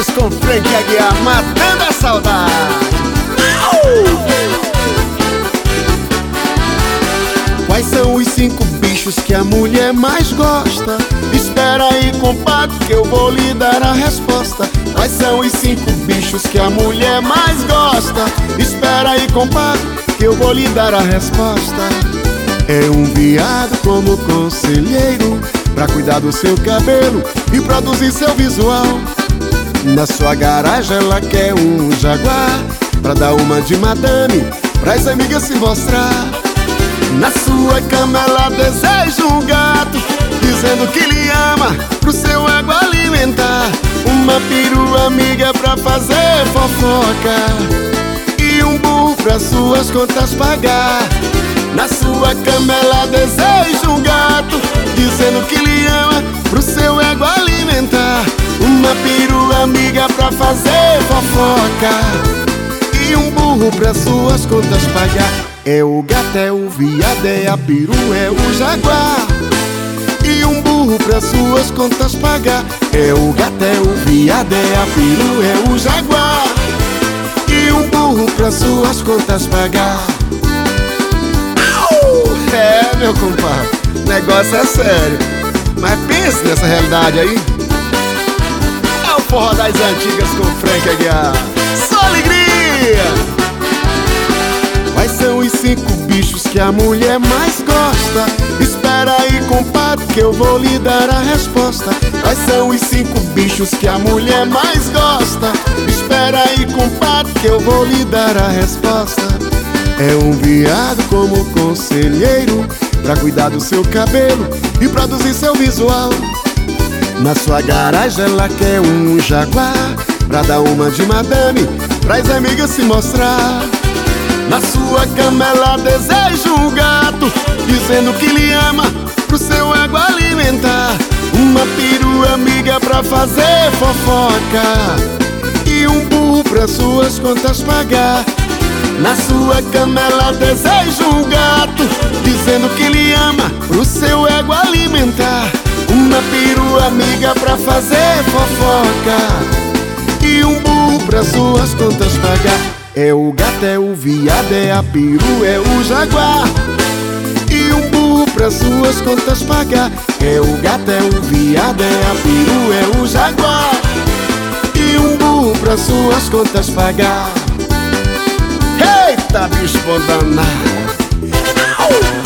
antigas com Frank Aguiar, matando a saudade. Quais são os 5 bichos que a mulher mais gosta? Espera aí, compadre, que eu vou lhe dar a resposta. Quais são os 5 bichos que a mulher mais gosta? Espera aí, compadre, que eu vou lhe dar a resposta. É um viado como conselheiro, pra cuidar do seu cabelo e produzir seu visual. Na sua garagem ela quer um jaguar, pra dar uma de madame, pras amigas se mostrar. Na sua cama ela deseja um gato, dizendo que lhe ama, pro seu ego alimentar. Uma perua amiga pra fazer fofoca e um burro pra suas contas pagar. Na sua cama ela deseja um gato, dizendo que lhe ama, pro seu ego alimentar. Uma perua amiga pra fazer fofoca e um burro pra suas contas pagar. É o gato, é o viado, é a peru, é o jaguar e um burro pra suas contas pagar. É o gato, é o viado, é a peru, é o jaguar e um burro pra suas contas pagar. É, meu compadre, o negócio é sério, mas pense nessa realidade aí. É o forró das antigas com Frank Aguiar, só alegria! Quais são os 5 bichos que a mulher mais gosta? Espera aí, compadre, que eu vou lhe dar a resposta. Quais são os 5 bichos que a mulher mais gosta? Espera aí, compadre, que eu vou lhe dar a resposta. É um viado como conselheiro, pra cuidar do seu cabelo e produzir seu visual. Na sua garagem ela quer um jaguar, pra dar uma de madame, pras amigas se mostrar. Na sua cama ela deseja um gato, dizendo que lhe ama, pro seu ego alimentar. Uma perua amiga pra fazer fofoca e um burro pra suas contas pagar. Na sua cama ela deseja um gato, dizendo que lhe ama, pro seu ego alimentar. Uma perua amiga pra fazer fofoca e um burro pra suas contas pagar. É o gato, é o viado, é a peru, é o jaguar e um burro pra suas contas pagar. É o gato, é o viado, é a peru, é o jaguar e um burro pra suas contas pagar. Eita, bicho bom danado!